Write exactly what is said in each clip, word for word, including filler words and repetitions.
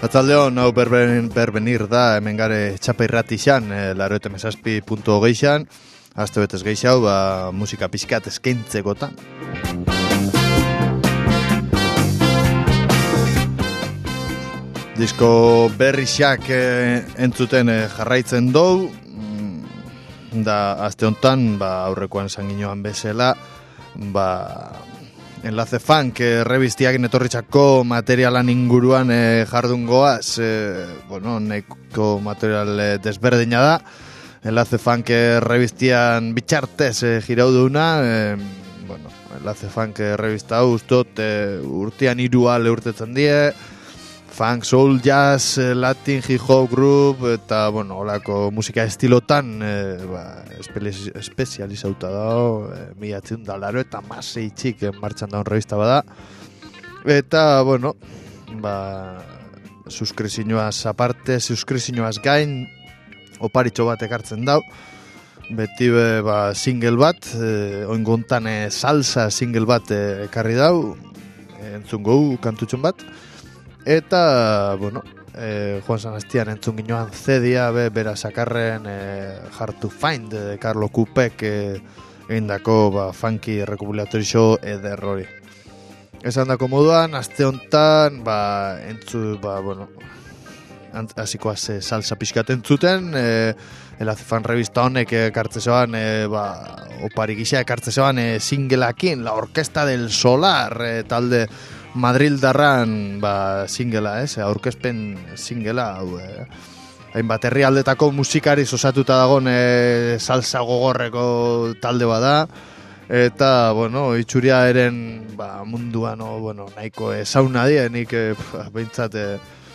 Arratzaldeon, hau berben, berbenir da, hemen gare txapa irratixan, e, laroete mesazpi punto geixan, azte betez geixau, ba, musika pixkat eskaintzekotan. Disko berrixak e, entzuten e, jarraitzen dou, da azte hontan, ba, aurrekoan zanginoan bezala, ba... Enlace Funk, eh, revistiak netorritxako materialan inguruan eh, jardun goaz, eh, bueno, neko material eh, desberdina da. Enlace Funk eh, revistian bitxartez eh, jirau duna, eh, bueno, Enlace Funk eh, revista ustot eh, urtean irua leurtetzen die, funk, soul, jazz, eh, latin, hip hop, groove, eta, bueno, olako musika estilotan eh, ba, espe- espezializauta dago, eh, milatzen da laro eta masei txik eh, martxan daun revista bada. Eta, bueno, ba, suskrizioaz aparte, suskrizioaz gain, oparitxo bat ekartzen dau, beti be, ba, single bat, eh, oingontan eh, salsa single bat eh, ekarri dau, eh, entzungo kantutxon bat, eta, bueno, eh, Juan Sanastian entzun ginoan zedia, be, bera sakarren eh, Hard to Find, eh, Carlo Kupek eh, egindako ba, funky rekopilatorio eder hori. Esan dako moduan, aste hontan, ba, entzu, ba, bueno, hasikoaz eh, salsa pixkat entzuten, eh, Enlace Funk revista honek ekartzezoan, eh, ba, opari gisa ekartzezoan eh, singleakin, La Orquesta del Solar, eh, talde Madrildarran ba, singela, ez? Aurkezpen singela, hau, eh? Hainbat herrialdetako musikari osatuta dagoen eh, salsa gogorreko talde bada, eta, bueno, itxuria eren ba, munduan, no, bueno, nahiko esauna die, nik eh, behintzat eh,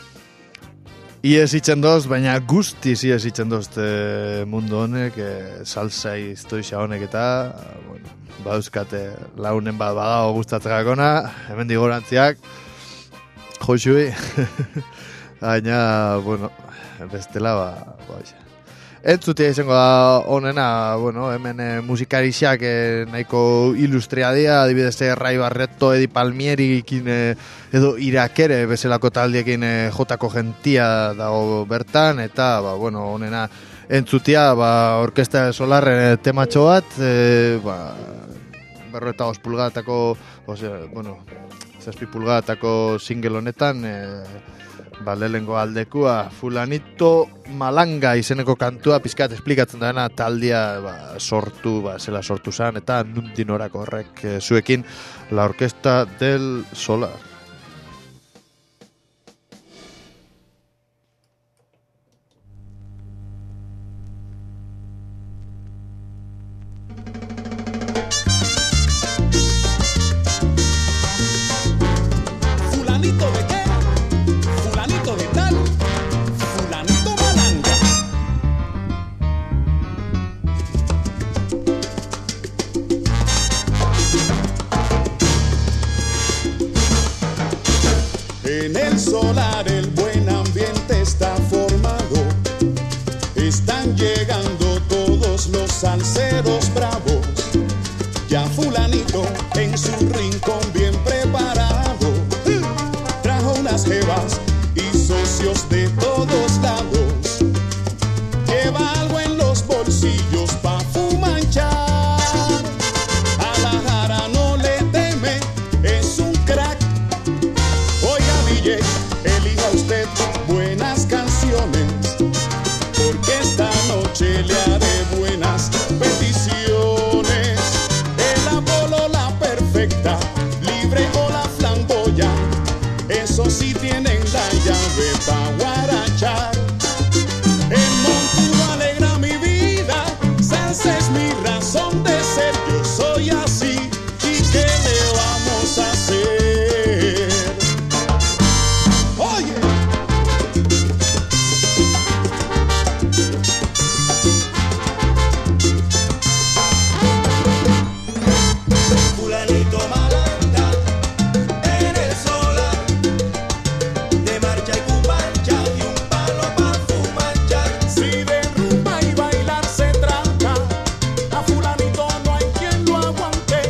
ies itzen doz, baina guztiz ies itzen doz eh, mundu honek, eh, salsa historia honek eta, bueno, ba euskate launen bat badago gustatzekakona, hemen digorantziak, joxui, baina, bueno, bestela, ba, ba, entzutia izango da honena, bueno, hemen e, musikarixak e, nahiko ilustria dia, adibidez Rai Barreto, Edi Palmierikin e, edo Irakere bezalako taldiekin e, jotako gentia dago bertan, eta, ba, bueno, honena entzutia, ba, Orkesta Solar e, tematxo bat, e, ba, berro eta os pulgadatako, ose, bueno, zazpi pulgadatako single honetan, e, ba, lehengo aldekua, Fulanito Malanga izeneko kantua pizkat esplikatzen dena taldia ba, sortu, ba, zela sortu zan, eta nundin orako horrek e, zuekin La Orquesta del Solar. En el solar el buen ambiente está formado, están llegando todos los salseros bravos, ya Fulanito en su rincón bien preparado, trajo unas jevas y socios de todos lados, lleva algo en los bolsillos pa' fumanchar, a la jara no le teme, es un crack. Elija usted buenas canciones, porque esta noche le haré buenas peticiones. El Apolo, la perfecta, libre o la flamboya, eso sí tienen la llave pa' guarachar. El montuno alegra mi vida, salsa es mi razón de ser, yo soy así, ¿y qué le vamos a hacer? Aguante.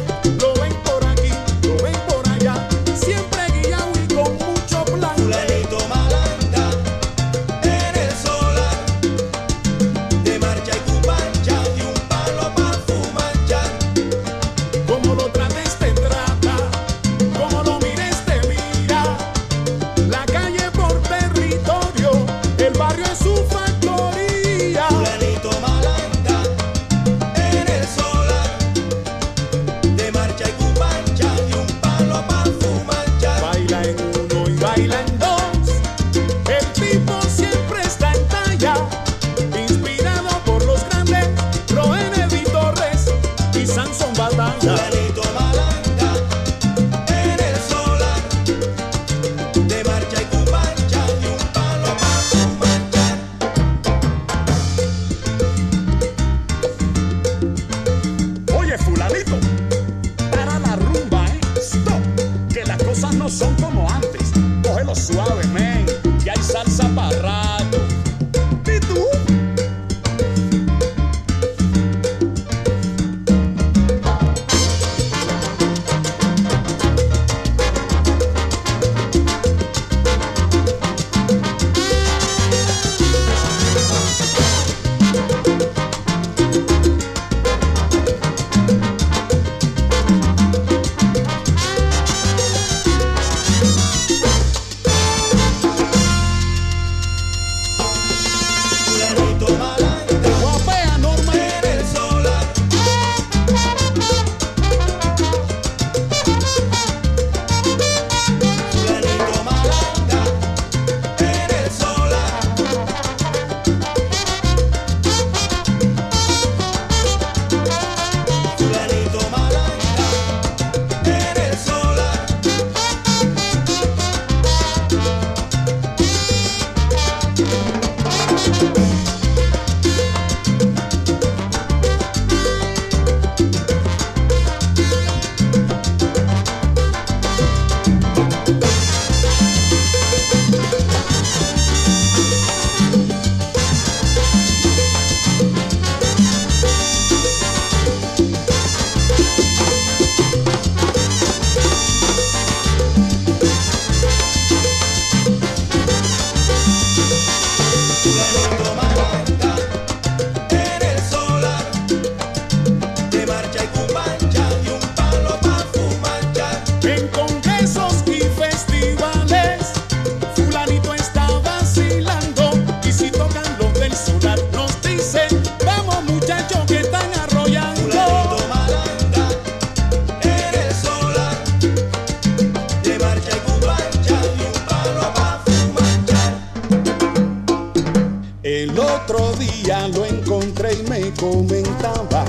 comentaba,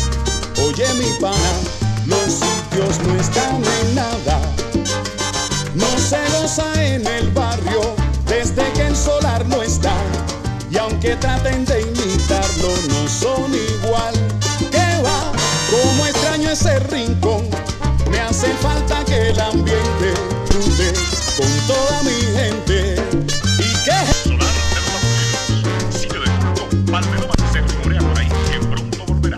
oye mi pana, los sitios no están en nada, no se goza en el barrio desde que el solar no está, y aunque traten de imitarlo no son igual. ¿Qué va? Como extraño ese rincón, me hace falta que el ambiente fluye con toda mi gente. ¿Y qué? Solar de los Aburridos, sitio de culto, Palmero más se rumorea por ahí que pronto volverá.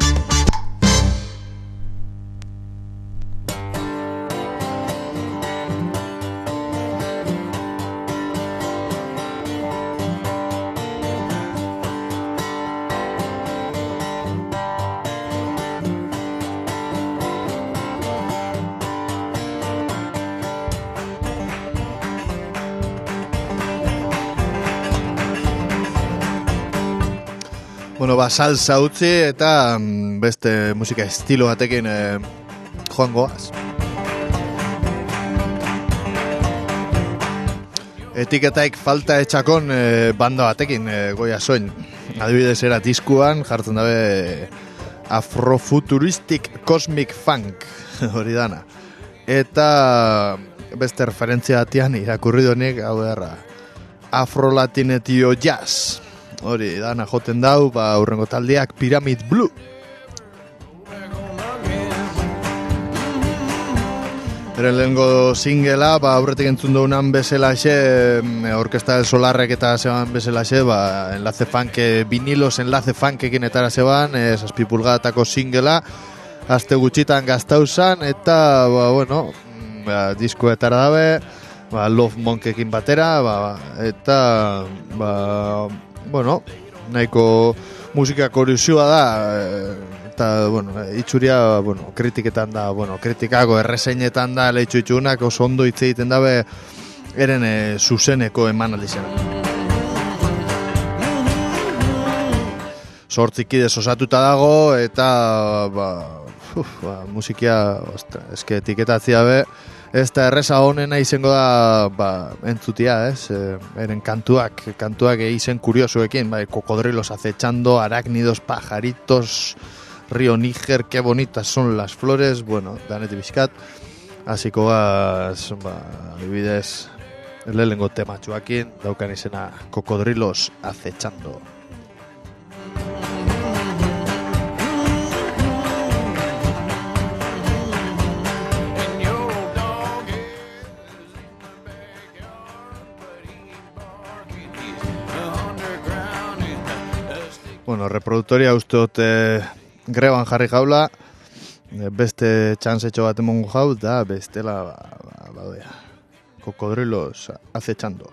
Bueno, ba, salsa utzi eta mm, beste musika estilo batekin eh, joan goaz. Etiketaik falta etxakon eh, banda batekin eh, goia soin. Adibidez era diskuan jartzen dabe Afrofuturistic Cosmic Funk hori dana. Eta beste referentzia batian irakurri donik hau erra Afro-Latinetio Jazz. Hori, dana joten dau, ba, aurrengo taldeak Pyramid Blue. Eren lehengo singela, ba, aurretik entzun dugunan bezalaxe, Orkesta del Solarrek eta zeban bezalaxe, ba, enlace funk, vinilos enlace funkekin etara zeban, zazpi pulgadatako singela, aste gutxitan gaztauzan, eta, ba, bueno, ba, diskoetara dabe, ba, Love Monkekin batera, ba, eta, ba, bueno, nahiko musika kuriosua da, eta, bueno, itxuria, bueno, kritiketan da, bueno, kritikako erreseñetan da, lehitxu itxunak oso ondo hitz egiten dabe, eren e, zuzeneko eman aldizena. Zortzikidez osatuta dago, eta, ba, uf, ba musikia, ostra, eske etiketatzia be, ez da erreza honena izango da, ba, entzutia, ez? E, eren kantuak, kantuak izen kuriosuekin, bai, kokodrilos acechando, arácnidos, pajaritos, Río Níger, qué bonitas son las flores, bueno, danetik bizkat, hasiko gaz, ba, adibidez, lehenengo tematxoakin, daukan izena Cocodrilos acechando. Bueno, reproduktoria uste dut greban jarri jaula, beste txantzetxo bat emongo jau, da bestela ba, ba, ba, Cocodrilos acechando.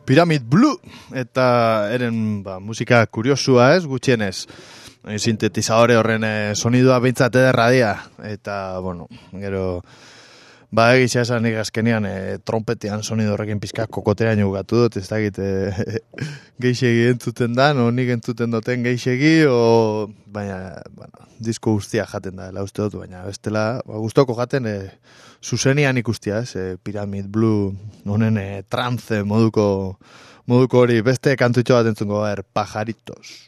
Pyramid Blue, eta eren ba, musika kuriosua ez, gutxienez. Sintetizadore horren eh, sonidua behintzat ederra dia, eta, bueno, gero, ba, egitza esan ikaskenean eh, trompetean sonido horrekin pizka kokoteraino gugatu dut, ez dakit eh, geixegi entzuten da, no, nik entzuten duten geixegi, o, baina, bueno, disko guztia jaten da, la uste dut, baina bestela, ba, gustoko jaten, eh, zuzenian ikustia, ez, eh, Pyramid Blue, honen eh, trance moduko, moduko hori, beste kantutxo bat entzungo, er, Pajaritos.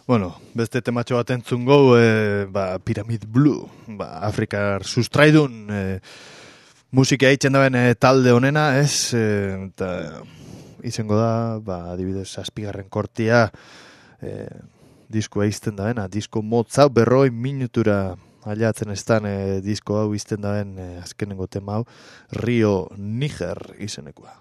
Bueno, beste tematxo bat entzun gau, e, ba, Pyramid Blue, ba, Afrikar sustraidun, e, musika eitzen daben e, talde honena, ez, e, eta izango da, ba, adibidez, zazpigarren kortia, e, disko eizten dabena, disko motza, berroi minutura aliatzen estan e, disko hau izten daben e, azkenengo tema hau, Rio Niger izenekoa.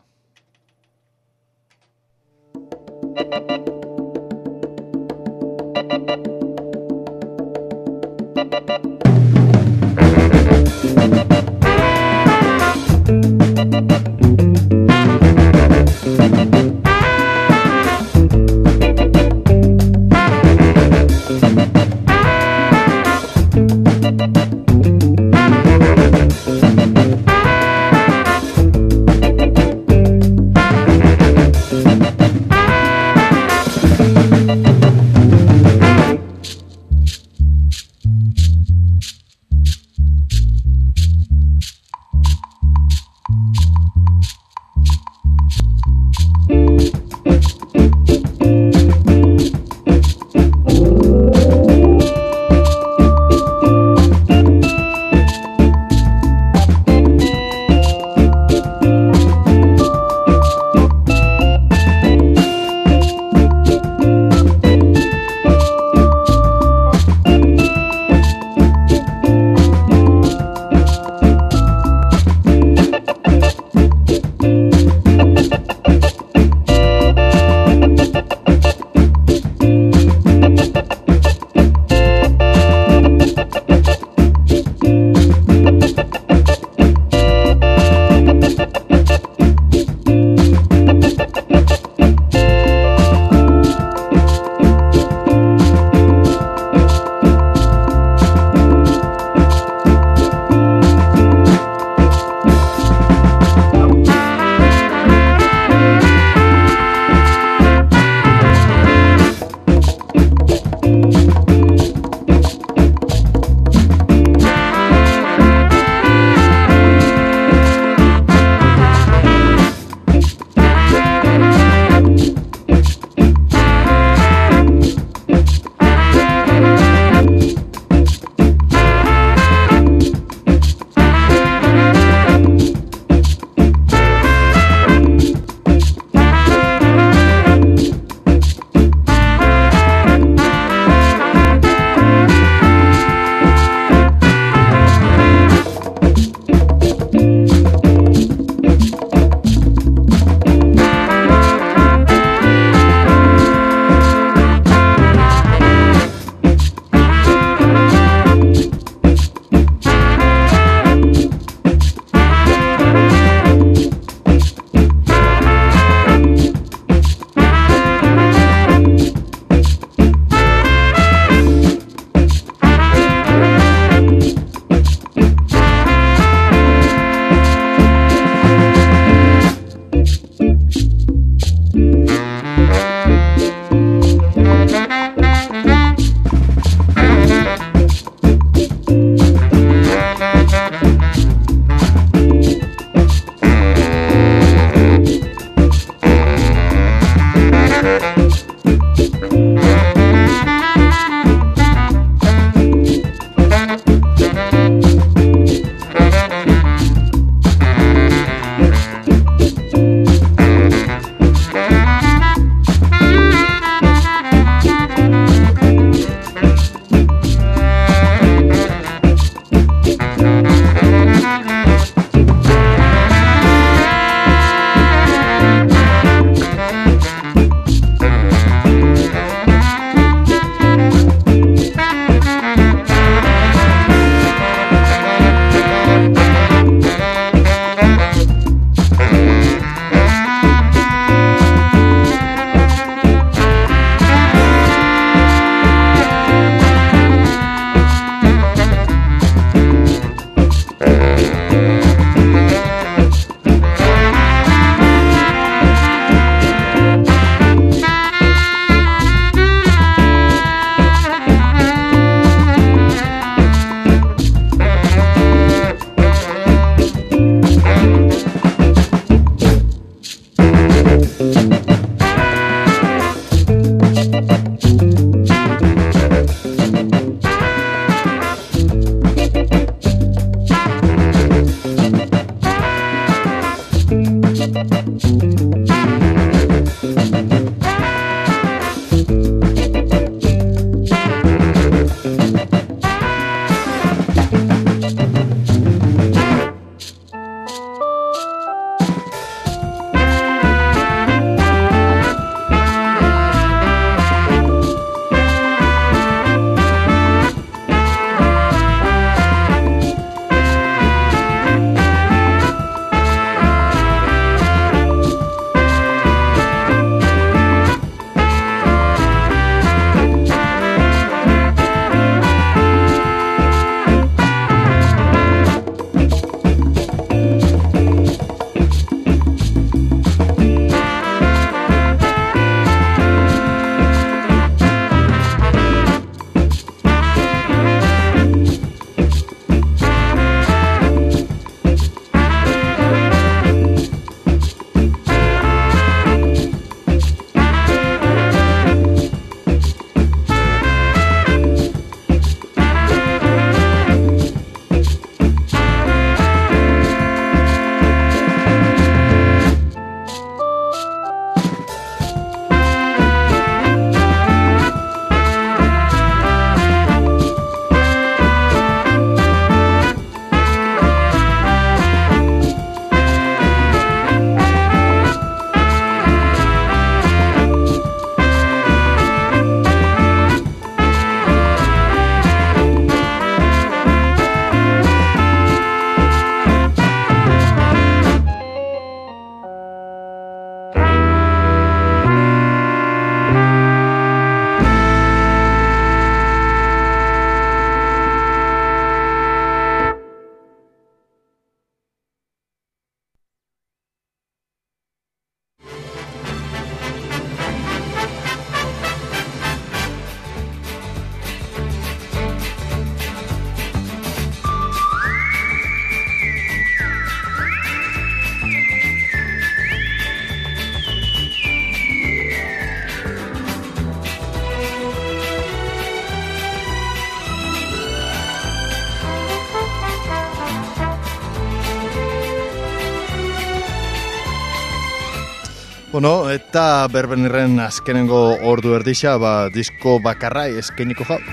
Bueno, eta berbenirren azkenengo ordu erdixa, ba, disko bakarra eskeniko jau.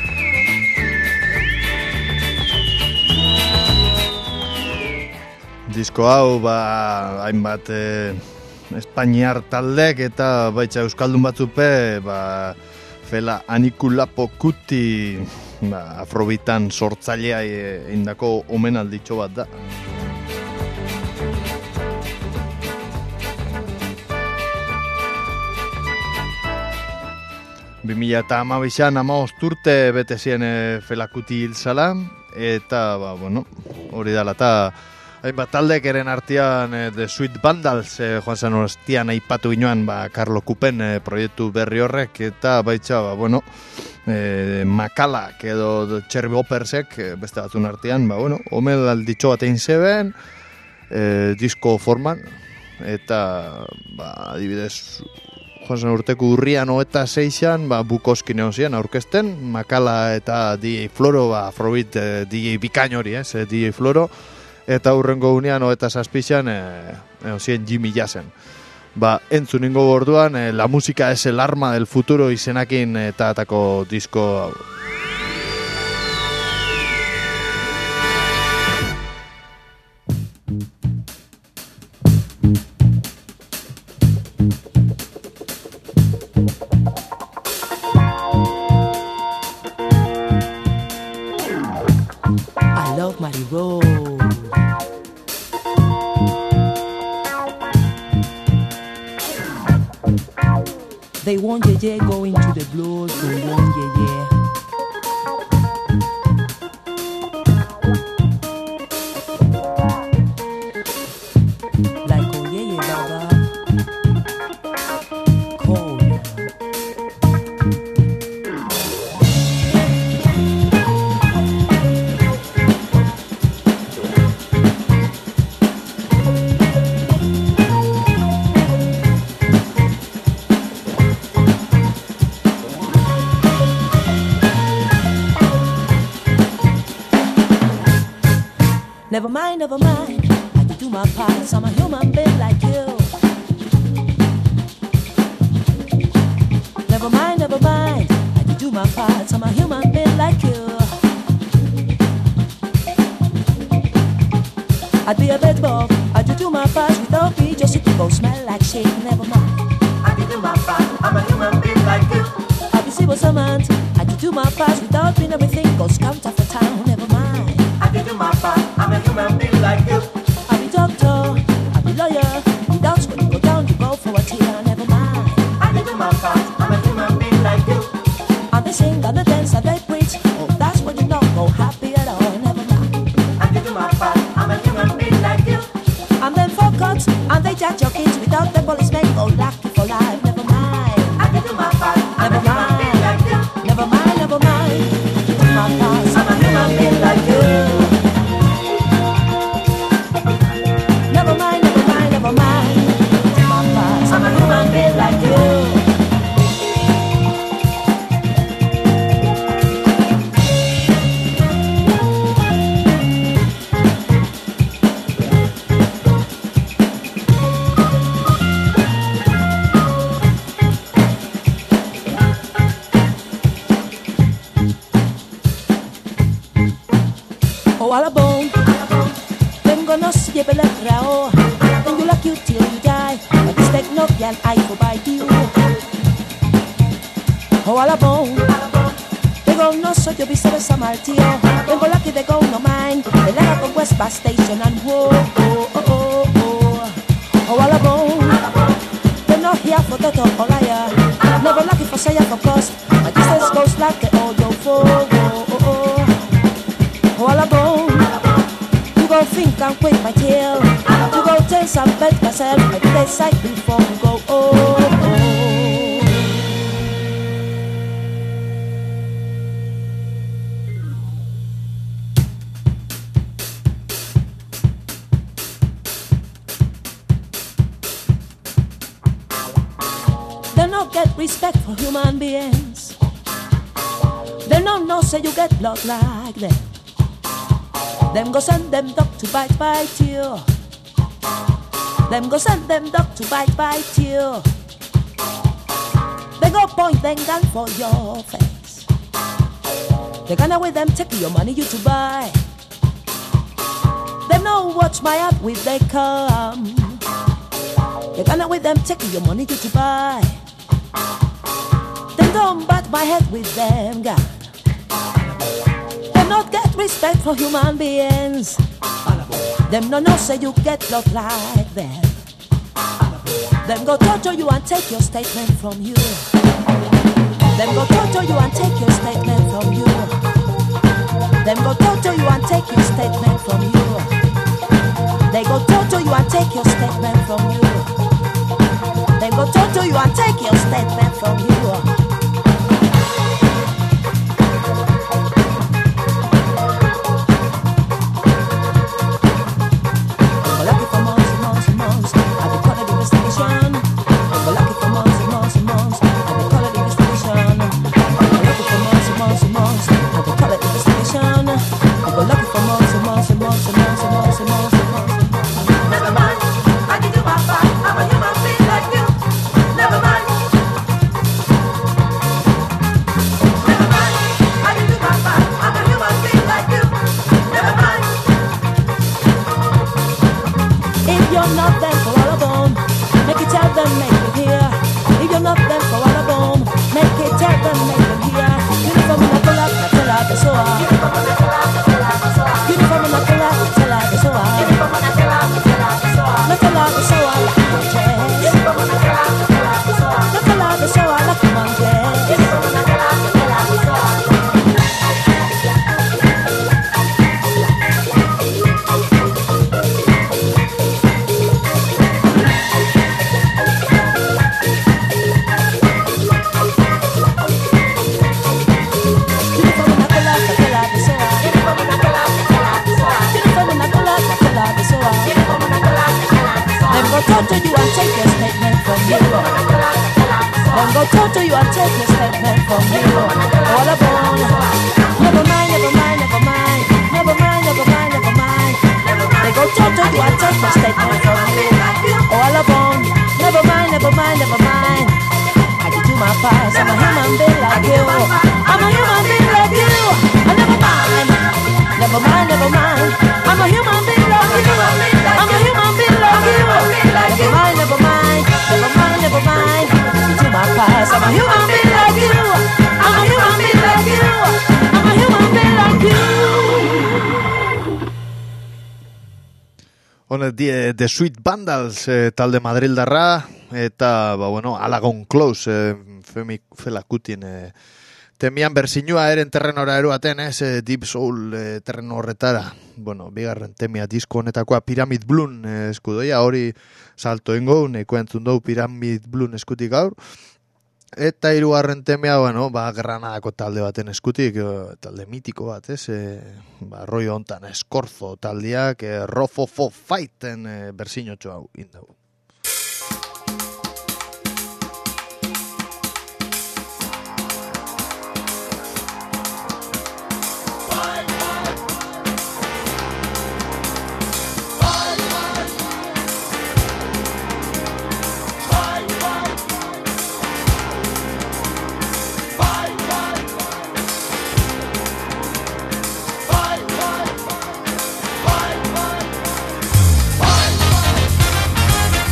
Disko hau, ba, hainbat eh, Espainiar taldek eta baitza euskaldun batzupe, ba, Fela Anikulapo Kuti, ba, afrobitan sortzailea indako omenalditxo bat da. bi mila hamabizan hamabost urte bete ziren e, Fela Kuti hil zala, eta, ba, bueno, hori dala, eta hainbat taldek eren artean e, The Sweet Vandals, e, joan zen hostian aipatu ginoan, ba, Carlo Kupen e, proiektu berri horrek, eta baitza, ba, bueno, e, Makalak edo Cherry Hoppersek, e, beste batzun artean, ba, bueno, omel alditxo bat egin zeben, e, disko forman, eta, ba, adibidez, joan zen urteko urrian eta seixan, ba, Bukowski neozian aurkezten, Makala eta D J Floro, ba, Afrobeat e, D J bikain hori, ez, D J Floro, eta hurrengo unean eta zazpixan e, neozien Jimmy Jassen. Ba, entzuningo borduan, e, La música es el arma del futuro izenakin eta atako disko hau. Muddy road. They want yeah yeah going to the blues, they want yeah yeah. Like oh yeah yeah baba, cold. Never mind, never mind, I can do my part, I'm a human being like you. Never mind, never mind, I can do my part, I'm a human being like you. I'd be a bed bug, I can do my part without me, just to go smell like shit, never mind. I can do my part, I'm a human being like you. I'll be civil servant, I can do my part without me, everything goes counter for town, never mind. I can do my part, I'm a human being like you. I'll be doctor, I'll be lawyer. Without when you go down, you go for a tear, never mind. I can do my part, I'm a human being like you. And they sing, and they dance, and they preach. Oh, that's when you don't go happy at all, never mind. I can do my part, I'm a human being like you. And then for cuts, and they judge your kids without the policemen go lucky for life, never mind. I can do my part, I'm never a human mind. Being like you. Never mind, never mind. I can do my part, I'm a human being like you. Never mind, never mind, never mind. My past, I'm a human being like you. Oh, all alone. Them gonna see you below crowd. Then you lock you till you die. But this take no girl I go by you. Oh, all alone. They go no so you be seven some altio. Then go lucky they go no mind. They let up West Bus Station and whoa, oh, oh, oh, oh. Oh, all alone. They're not here for that or liar. Never lucky for say for cost. My distance goes like the old yo for oh, oh, oh. Oh, all alone. You go think and quit my tail. You go tell some bet myself. I did a sight before you go oh, oh. They don't get respect for human beings. They don't know say you get blood like them. Them go send them dog to bite bite you. Them go send them dog to bite, bite you. They go point them gun for your face. They gonna with them take your money you to buy. Them no watch my out with they come. They gonna with them take your money you to buy. Them don't bat my head with them gun. Them not get respect for human beings. Them no know say you get love like them. Them go torture you and take your statement from you. Them go torture you and take your statement from you. Them go torture you and take your statement from you. They go torture you and take your statement from you. They go torture you and take your statement from you. The Sweet Vandals e, talde madrildarra eta ba bueno, Alagon Close e, Femi Felakutien e, temian bersinua eren terrenora eruaten, ez, e, Deep Soul e, terreno horretara. Bueno, bigarren temia disko honetakoa Pyramid Blue e, eskudoia, hori salto ingo, neko entzun dugu Pyramid Blue eskutik gaur. Eta hirugarren temea, bueno, ba, Granadako talde baten eskutik, talde mitiko bat, ez? E, ba, rollo hontan, Eskorzo taldeak, e, Rofofo Fighten e, bersinotxo hau indau. Bye.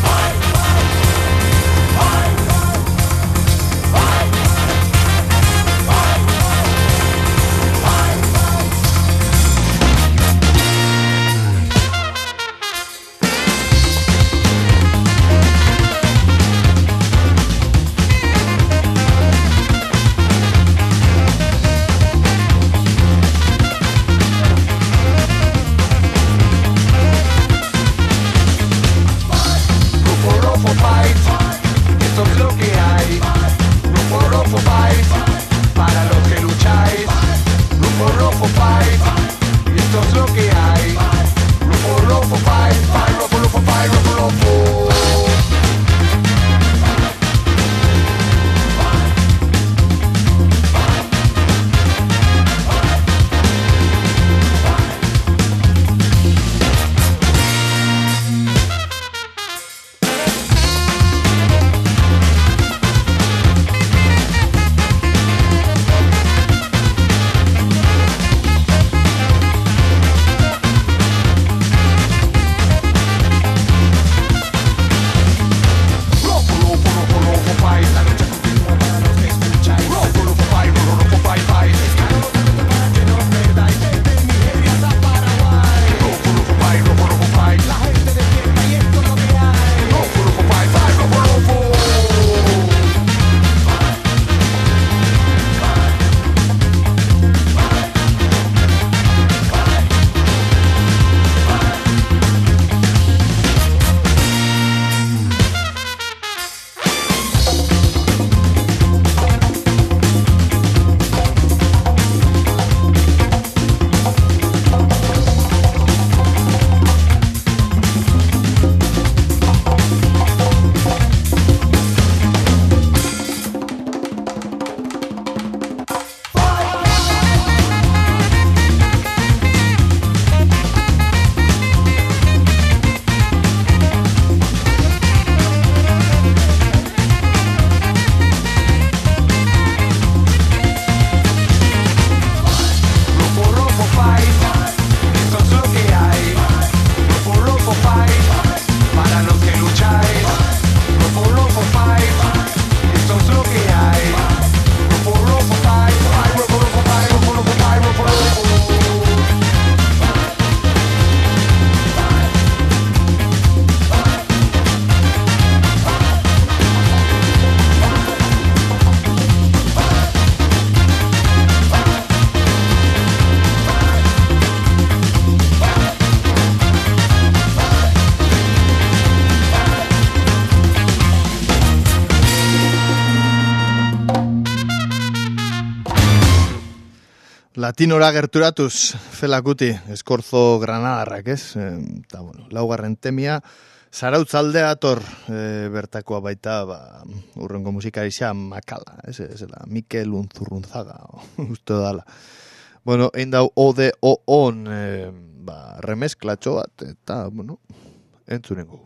Latinora gerturatuz, Felakuti, eskorzo granadarrak, ez? Eta, bueno, laugarren temia, Zarautz aldea ator e, bertakoa baita, ba, urrengo musikaria Makala, ez? Ez da, Mikel Unzurrunzaga, uste dala. Bueno, egin dau ode o-on, e, ba, remesklatxo bat, eta, bueno, entzunengo.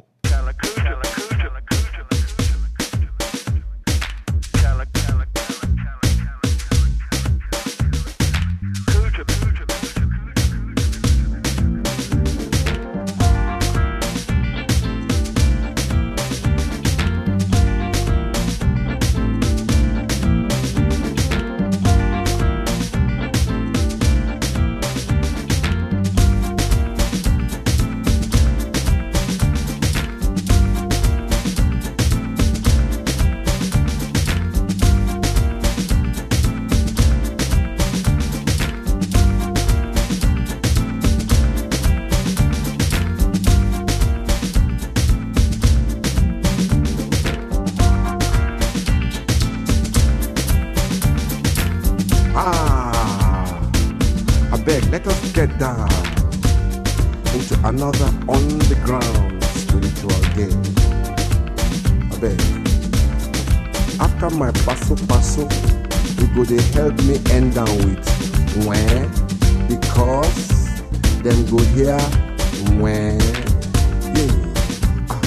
Down into another underground spiritual game. I beg. After my paso paso, you go they help me end down with when, because them go here when, yeah. Ah,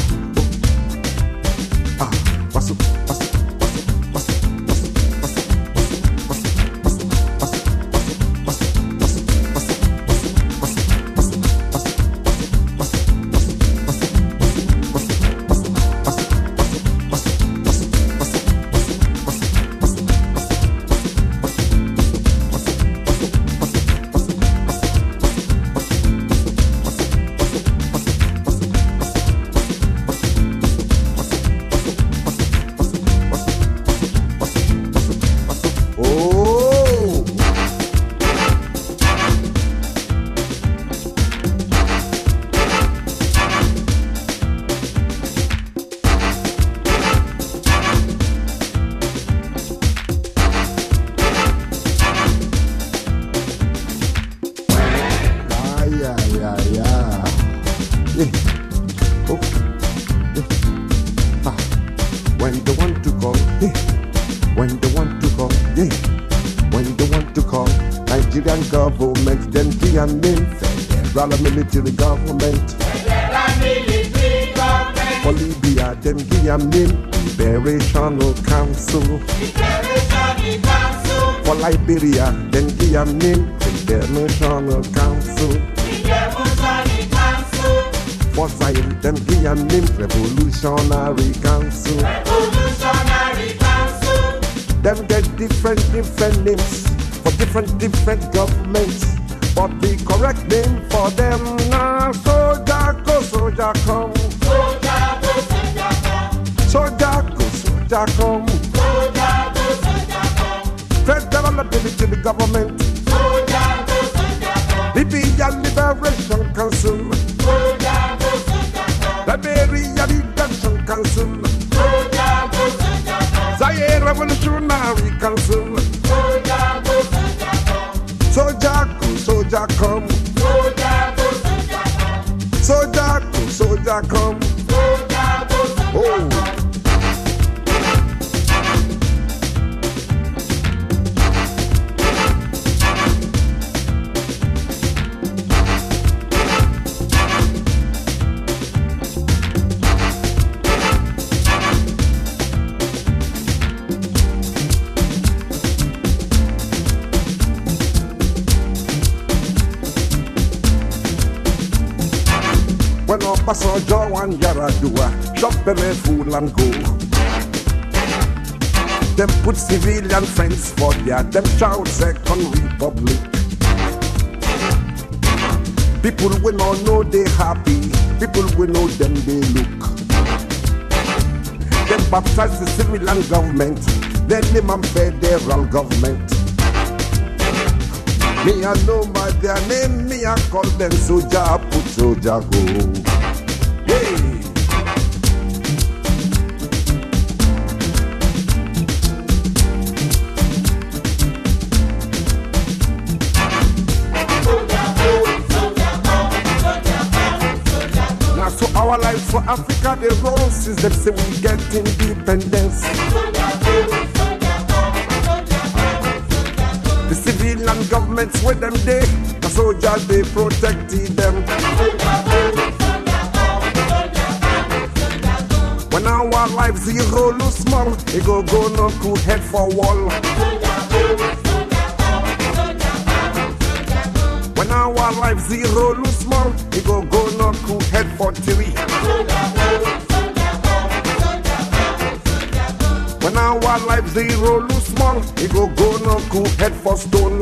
oh. Ah, paso, paso. Military government. Military government. For Libya, them give them name Liberational Council. Liberational Council. For Liberia, them give them name International Council. International Council. For Zion, them give them name Revolutionary Council. Revolutionary Council. Them get different different names for different different governments. But the correct name for them now, Soldier go, soldier come. Soldier go, soldier come. Soldier go, soldier come. Soldier go, soldier come. Federal military government. Soldier go, soldier come. Libyan Liberation Council. Soldier go, soldier come. Liberia Redemption Council. Soldier go, soldier come. Zaire Revolutionary Council. Soldier go, soldier come. Soldier go, soldier come. Soldier go, soldier come. Soldier go, soldier come. Soldier go, soldier come. When I pass on Joe and Yaradua, shop them a fool and go. Them put civilian friends for their, them shout Second Republic. People we no know they happy, people we know them they look. Them baptize the civilian government, then name them federal government. Me I know by their name, me I call them soldier, put soldier go. Hey! for Africa they roll since them say we get independence. The civilian governments with them day, the soldiers they protected them. When our life zero lose small, they go go no cool head for wall. When our life zero lose small, they go go no cool head for three. When our life zero lose small, they go go no cool head for stone.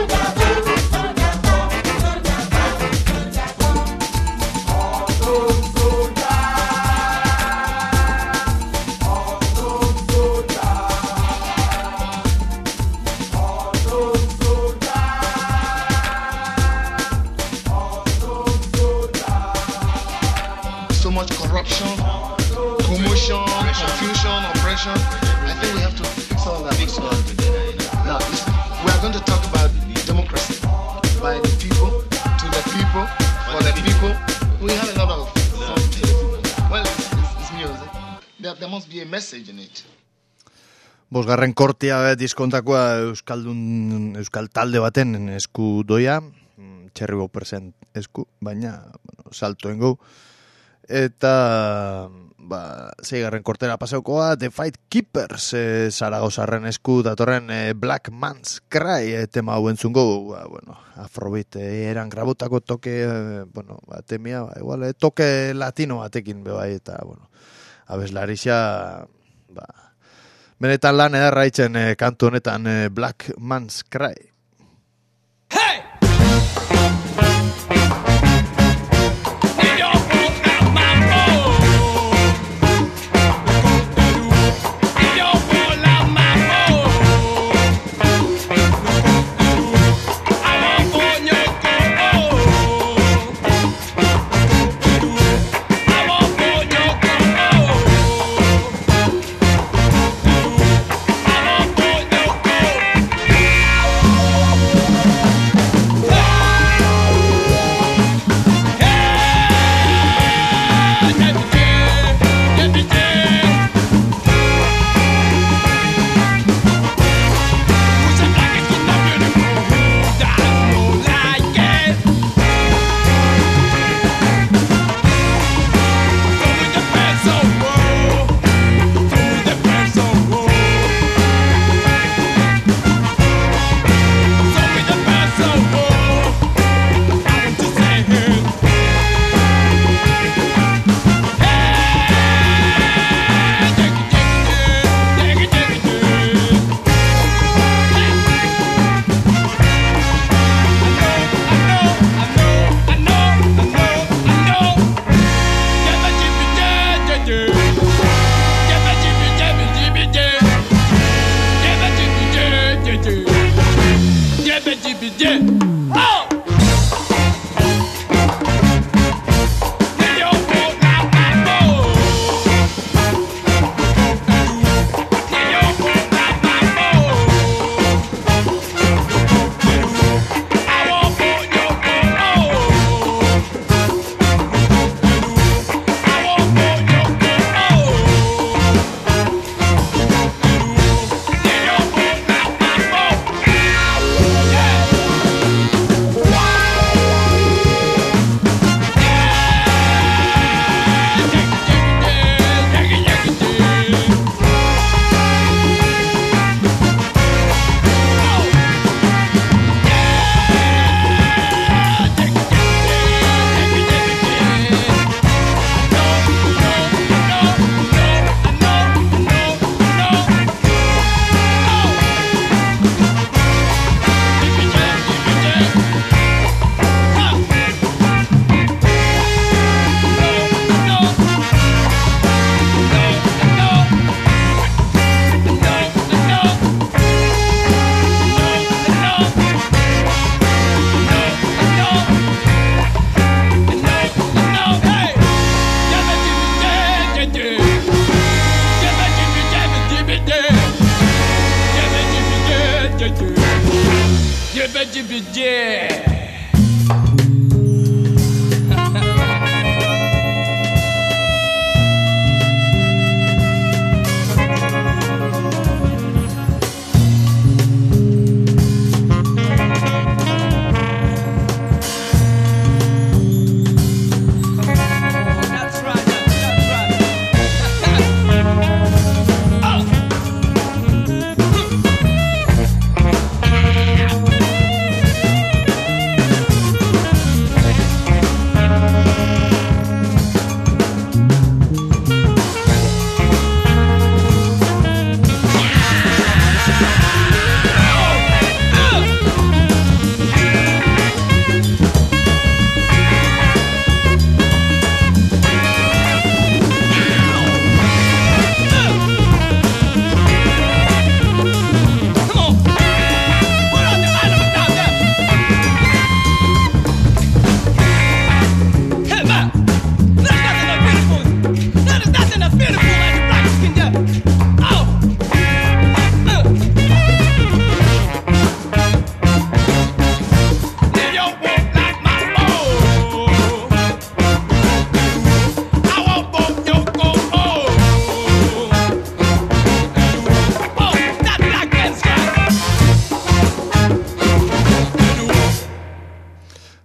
Bosgarren kortea diskontakoa Euskaldun, Euskal talde baten esku doia, Cherry Boppersen esku, baina bueno, saltoen gau. Eta ba, zeigarren kortera pasaukoa, The Fight Keepers, e, Zaragozarren esku datorren e, Black Man's Cry e, tema hau entzungo, ba, bueno, Afrobeat e, eran grabotako toke, e, bueno, ba, temia, ba, igual, e, toke latino batekin bebai, eta, bueno, abeslarixa, ba, benetan lan edarra itzen eh, kantu honetan eh, Black Man's Cry. Hey!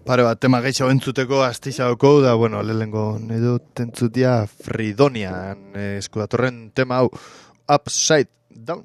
pare bat tema gehiago entzuteko astixaoko, da, bueno, lehenengo nahi dut entzutia Fridonian eskudatorren tema hau, Upside Down.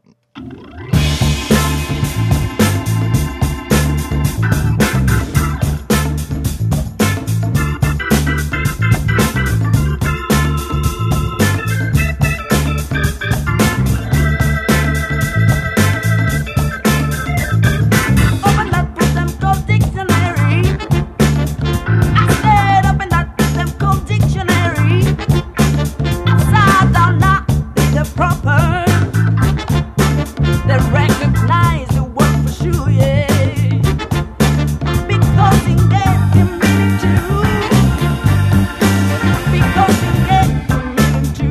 Proper, they recognize the word for sure, yeah. Because in get you mean to, because in get you mean to,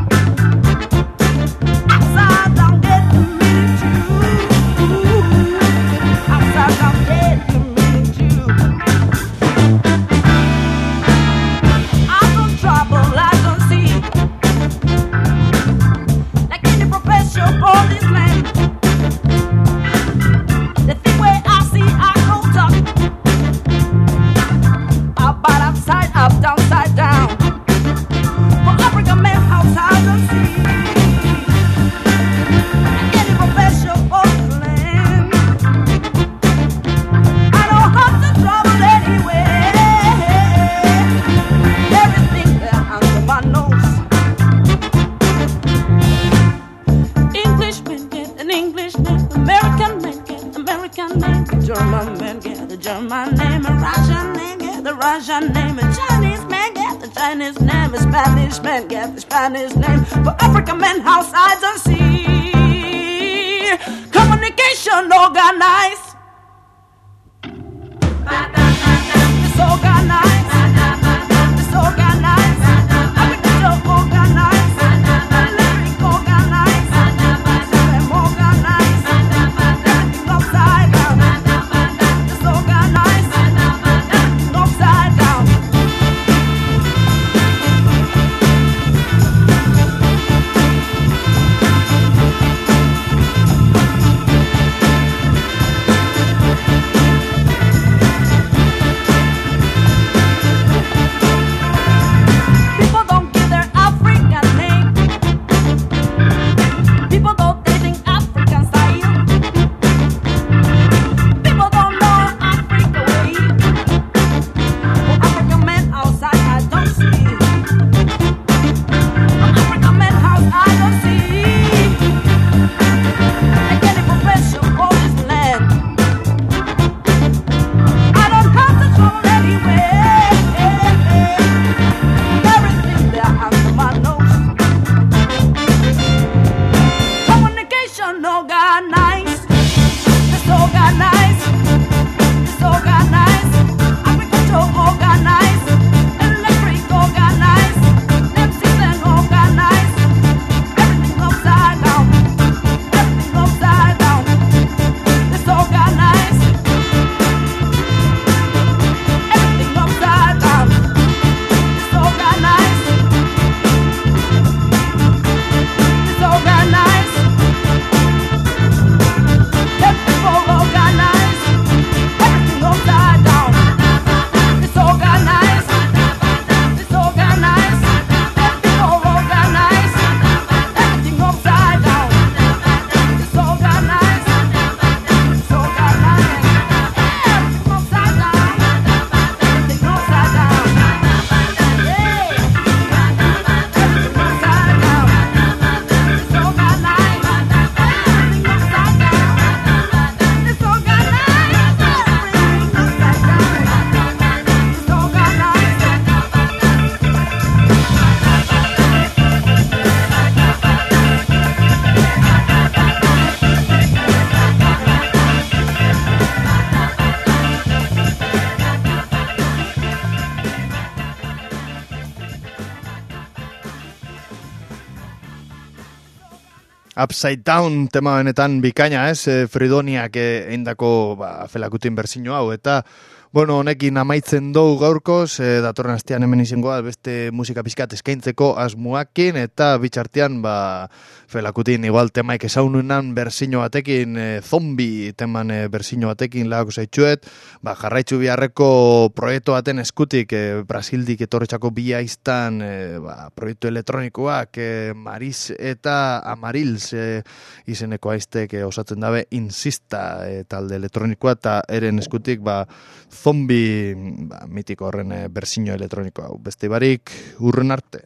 upside down get you mean to, upside down get you mean to. I don't trouble, I don't see. Your policeman. The thing where I see I go talk about upside up, downside down. For African men outside the sea, any professional policeman. I don't have to trouble anyway. Everything there under my nose. English name, American man get American name, German man get the German name, a Russian man get the Russian name, a Chinese man get the Chinese name, a Spanish man get the Spanish name. For African men outside the sea, communication organized, disorganized, disorganized, agriculture organized, lyric organized. Upside Down tema benetan bikaina, ez? E, Fridoniak eindako ba, felakutin bertsio hau, eta Bueno, honekin amaitzen dugu gaurkoz, e, datorren astean hemen izangoa beste musika pizkat eskaintzeko asmoakin, eta bitxartean, ba, felakutin igual temaik esaununan berzino batekin, e, zombi teman e, berzino batekin lagako zaitxuet, ba, jarraitzu biharreko proiektu baten eskutik, e, Brasildik etorretxako bia iztan, e, ba, proiektu elektronikoak, e, Maris eta Amarils e, izeneko aiztek e, osatzen dabe Insista e, talde elektronikoa, eta eren eskutik, ba, zombi ba, mitiko horren e, berzino elektronikoa. Beste barik, urren arte.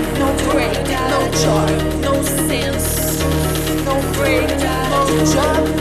No joy, no sense, no break, no joy.